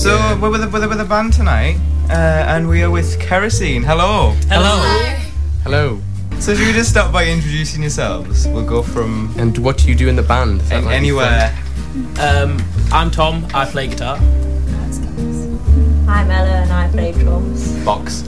So we're with a band tonight, and we are with Kerosene. Hello. Hello. So should we just start by introducing yourselves? We'll go from... And what do you do in the band? Anywhere. I'm Tom, I play guitar. I'm Ella and I play drums. Box.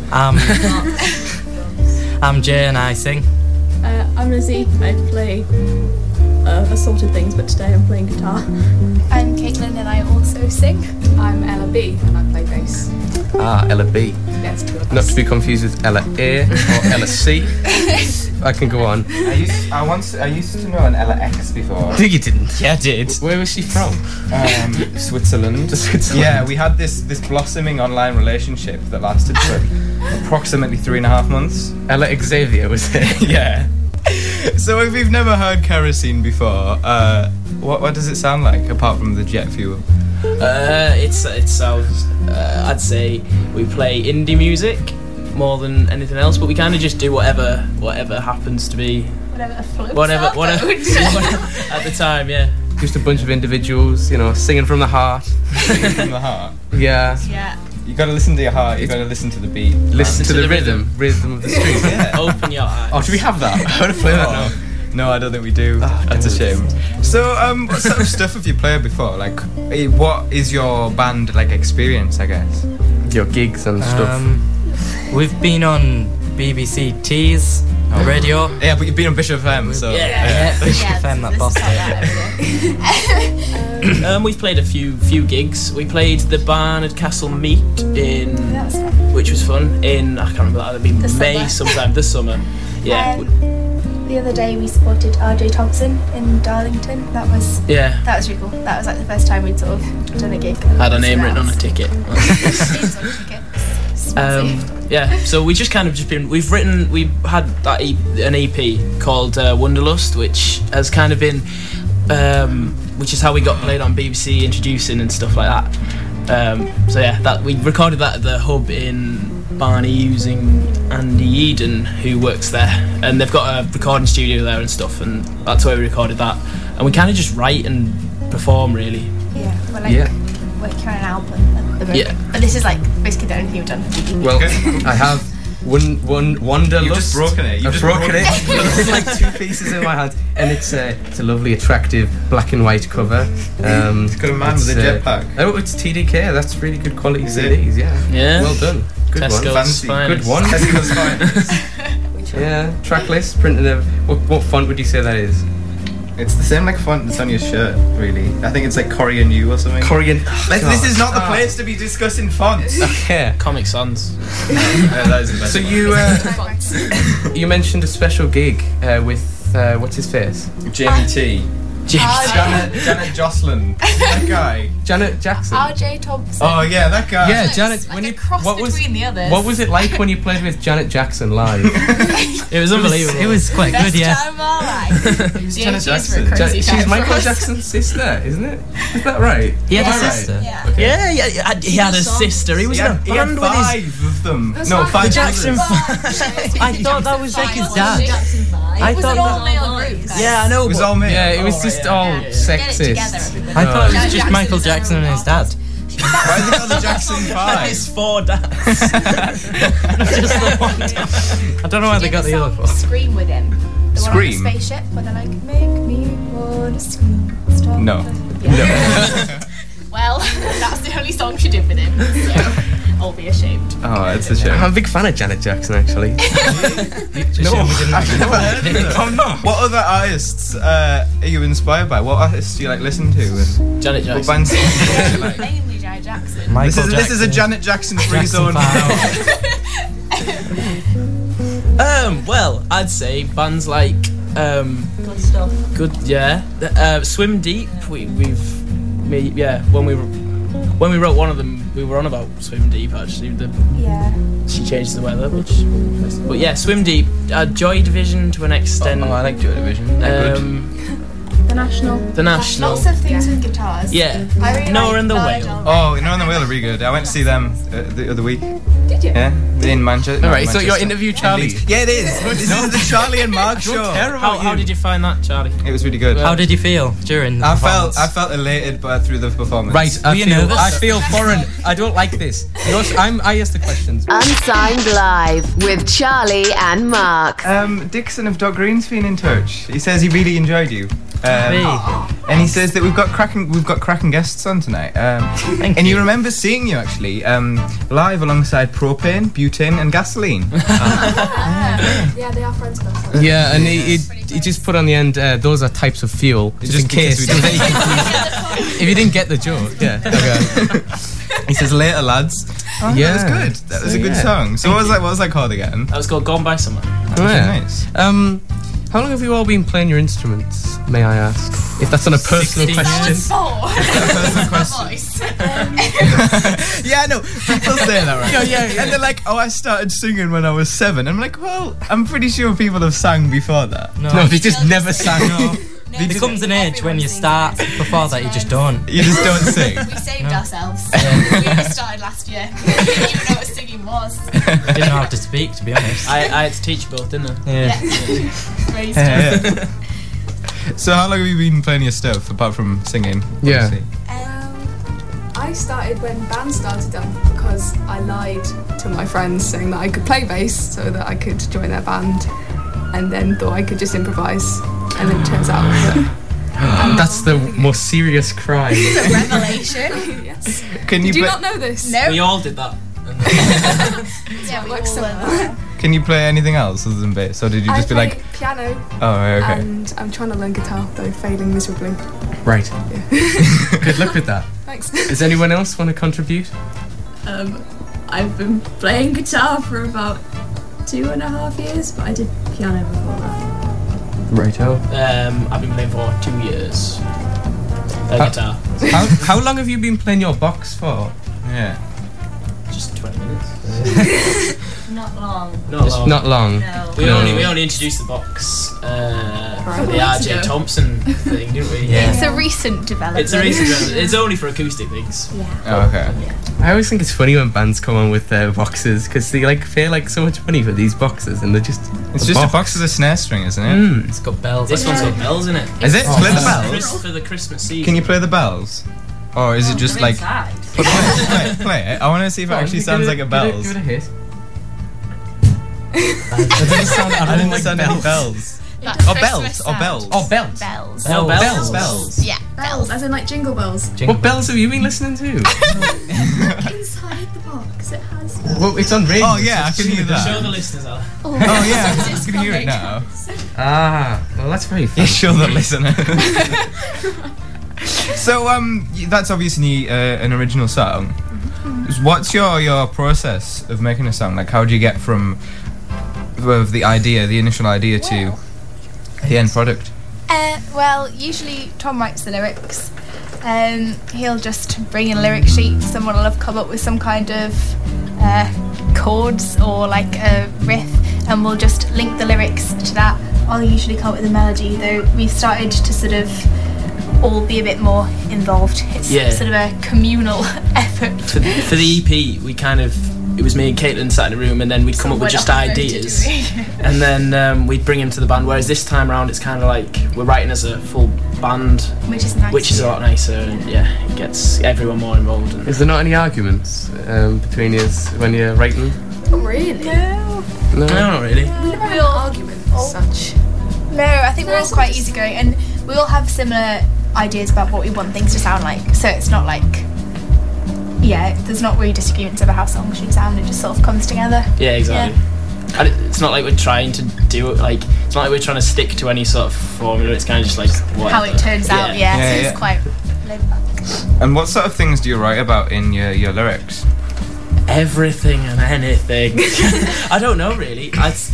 I'm Jay and I sing. I'm Lizzie, I play assorted things, but today I'm playing guitar. I'm Caitlin and I also sing. I'm Ella B and I play bass. Ella B. Yes, two of us. Not to be confused with Ella A or Ella C. I can go on. I used to know an Ella X before. No, you didn't. Yeah, I did. Where was she from? Switzerland. Yeah, we had this blossoming online relationship that lasted for approximately 3.5 months. Ella Xavier was it? Yeah. So if you've never heard Kerosene before, what does it sound like apart from the jet fuel? It sounds. I'd say we play indie music more than anything else, but we kind of just do whatever happens to be. Whatever floats Whatever our boat. at the time, yeah. Just a bunch of individuals, singing from the heart. Singing from the heart. Yeah. Yeah. You gotta listen to your heart. You gotta listen to the beat. Listen to the rhythm of the street. Yeah. Open your eyes. Oh, do we have that? I want to play that now. No, I don't think we do. Oh, That's a damn shame. So, what sort of stuff have you played before? Like, what is your band experience? I guess. Your gigs and stuff. We've been on BBC Tees radio. Yeah, but you've been on Bishop FM, so Yeah, Bishop FM, that boss. We've played a few gigs. We played the Barnard Castle Meet which was fun. I can't remember that. It'd been May sometime this summer. Yeah. The other day we supported RJ Thompson in Darlington. That was really cool. That was the first time we'd sort of done a gig. Had a name written on a ticket. So we just kind of we had an EP called Wonderlust, which has kind of been which is how we got played on BBC Introducing and stuff like that. We recorded that at the Hub in Barney using Andy Eden, who works there, and they've got a recording studio there and stuff, and that's where we recorded that. And we kind of just write and perform, really. Yeah, we're working on an album at the moment. Yeah. But this is basically the only thing we've done for DVD. Well, I have Wonderlust. You've just broken it. I've broken it. It's 2 pieces in my hand, and it's a lovely, attractive black and white cover. It's got a man with a jetpack. Oh, it's TDK. That's really good quality CDs. Yeah. Well done. Good Tesco's one. Finest. Good one. Tesco's Finest. Yeah. Track list printed. What font would you say that is? It's the same font that's on your shirt, really. I think it's Corian U or something. Corian. This is not the place to be discussing fonts. Okay. Comic Sans. That is the best. So you mentioned a special gig with what's his face? Jamie T. Janet Jocelyn. That guy. Janet Jackson. RJ Thompson. Oh yeah, that guy. Yeah, Janet. Between the others. What was it like when you played with Janet Jackson live? It was unbelievable. It was quite good, yeah. Time of our life. Who's Janet Jackson? She's Michael Jackson's sister, isn't it? Is that right? He had a sister. Yeah. Okay. Yeah. He had a sister. He was in a band with his. 5 of them. No, 5 Jackson. I thought that was his dad. It was an all-male group. Yeah, I know. It was all me. Yeah, it was just all sexist. I thought it was just Michael Jackson and his dad. Why is it called the Jackson 5? His 4 dads. Just the one dad. I don't know why they got the other 4. Scream with him. The Scream? one on the spaceship where they're make me wanna scream. Stop. No. Well, that's the only song she did with him. So I'll be ashamed. Oh, it's a shame. I'm a big fan of Janet Jackson, actually. I've never heard of them. I'm not. What other artists are you inspired by? What artists do you like listen to? And Janet what Jackson. bands do you like? Mainly Janet Jackson. This is a Janet Jackson free zone. Well, I'd say bands like Good stuff. Swim Deep. When we wrote one of them, we were on about Swim Deep actually. She changed the weather, but yeah, Swim Deep. Joy Division to an extent. Oh, I like Joy Division. The National. The National. Lots of things with guitars. Yeah. I really Noah like and the Lana Whale. Del Rey. Oh, Noah and the Whale are really good. I went to see them the other week. Did you? Yeah, in Manchester. All right, so your interview, Charlie. Yeah, it is. This is the Charlie and Mark show. How did you find that, Charlie? It was really good. How did you feel during the performance? I felt elated through the performance. Right, Were you nervous? I feel foreign. I don't like this. I ask the questions. Unsigned Live with Charlie and Mark. Dixon of Dot Green's been in touch. He says he really enjoyed you. And he says that we've got cracking guests on tonight. Thank and you. you remember seeing you actually live alongside propane, butane, and gasoline. Yeah, they are friends of us. Yeah, and he just put on the end, those are types of fuel, just in case. because we There was any confusion. If you didn't get the joke, yeah. Okay. He says later, lads. Oh, Yeah. that was good. That was a good Yeah. song. So what was that called again? That was called Gone by Summer. Oh, yeah. Nice. How long have you all been playing your instruments, may I ask? If that's on a personal 16 question. years. Yeah, I know. People say that, right? Yeah. And they're like, "Oh, I started singing when I was 7." I'm like, "Well, I'm pretty sure people have sang before that." No, they just never sang. There comes an age when you start. Before that, you just don't. You just don't sing. We saved ourselves. We only started last year. We didn't even know what singing was. I didn't know how to speak, to be honest. I had to teach both, didn't I? Yeah. Raised Yeah. So how long have you been playing your stuff apart from singing? Yeah. obviously? I started when bands started up because I lied to my friends saying that I could play bass so that I could join their band, and then thought I could just improvise, and then it turns out that That's the most serious crime. It's a revelation. yes. Can you Did you play? not know this? No. We all did that. Yeah, we Like all so. were. Can you play anything else other than bass, or did you I just be play like, piano, "Oh, right, okay"? and I'm trying to learn guitar, though failing miserably. Right. Good luck with that. Thanks. Does anyone else want to contribute? I've been playing guitar for about 2.5 years, but I did piano before that. Righto. I've been playing for 2 years. Guitar. How long have you been playing your box for? Yeah. Just 20 minutes. Not long. Not long. Not long. No. We No. only introduced the box for the weeks RJ ago. Thompson thing, didn't we? Yeah. It's a recent development. It's a reason. It's only for acoustic things. Oh, okay. I always think it's funny when bands come on with their boxes because they pay so much money for these boxes and they're just. It's just a box with a snare string, isn't it? Mm. It's got bells. This one's got bells in it. Is it? Oh, Play the wow. bells. For the Christmas season. Can you play the bells? Or is it just like play it? I want to see if it actually sounds like a bells. Give it a hit. That doesn't sound. I didn't sound any bells. That's Or Christmas bells. Or sound. bells. Oh, bells. Bells. No, bells. Bells. Yeah, Bells, as in like jingle bells. What bells have you been listening to? Inside the box, it has. Well, it's on radio. Oh yeah, I can hear Show that. the listeners out. Oh yeah, I can hear it now. Ah, well, that's very fun. Yeah, show the listener. So that's obviously an original song. What's your process of making a song? Like, how do you get from the initial idea to the end product? Well, usually Tom writes the lyrics. He'll just bring in a lyric sheet. Someone will have come up with some kind of chords or like a riff, and we'll just link the lyrics to that. I'll usually come up with a melody, though we've started to sort of all be a bit more involved. It's sort of a communal effort. For the EP, it was me and Caitlin sat in a room, and then we'd come up with just ideas, and then we'd bring him to the band. Whereas this time around, it's kind of like we're writing as a full band, Which is nice. which is a lot nicer, and it gets everyone more involved. And Is there not any arguments between you when you're writing? Not really. No. no, not really. We never had an argument as such. No, I think we're all quite easygoing, and we all have similar ideas about what we want things to sound like. So it's not like, there's not really disagreements over how songs should sound. It just sort of comes together. Yeah, exactly. And it's not like we're trying to do it. Like, it's not like we're trying to stick to any sort of formula. It's kind of just like How it turns out. So it's quite laid back. And what sort of things do you write about in your lyrics? Everything and anything. I don't know really.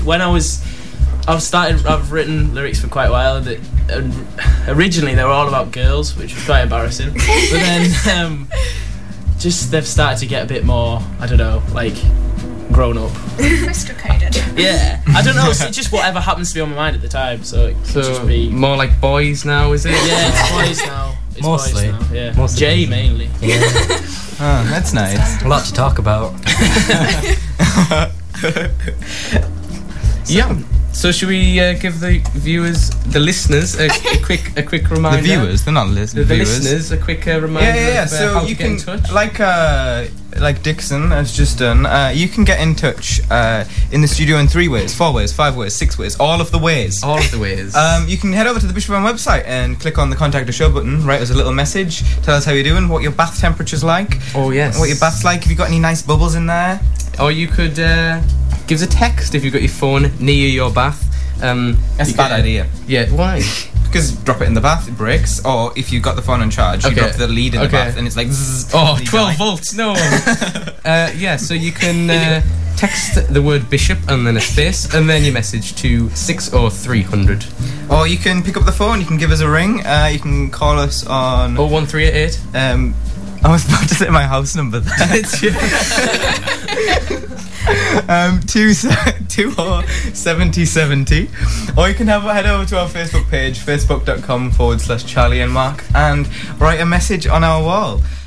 I've written lyrics for quite a while that originally they were all about girls, which was quite embarrassing. But then just they've started to get a bit more, I don't know, like grown up. Sophisticated. Yeah, I don't know. It's just whatever happens to be on my mind at the time. So it could just be more like boys now, is it? Yeah, it's boys now. It's Mostly. boys now. Yeah, Mostly Jay boys. mainly. Yeah. Oh, that's nice. A lot to talk about. Yeah. So should we give the viewers, the listeners, a quick reminder? The viewers, they're not listeners. The listeners, a quick reminder. Yeah. Of, So how you to get in can, touch. like Dixon has just done, you can get in touch in the studio in 3 ways, 4 ways, 5 ways, 6 ways, all of the ways. All of the ways. You can head over to the Bishop FM website and click on the Contact a Show button, write us a little message, tell us how you're doing, what your bath temperature's like. Oh yes. What your bath's like, have you got any nice bubbles in there? Or you could give us a text if you've got your phone near your bath. That's a bad idea. Yeah, why? Because drop it in the bath, it breaks. Or if you've got the phone on charge, you drop the lead in the bath and it's like zzz, oh, you 12 die. volts, no. Yeah, so you can text the word Bishop and then a space and then your message to 60300. Or you can pick up the phone, you can give us a ring, you can call us on 01388. I was about to say my house number there. 207070. Or you can head over to our Facebook page, facebook.com/Charlie and Mark, and write a message on our wall.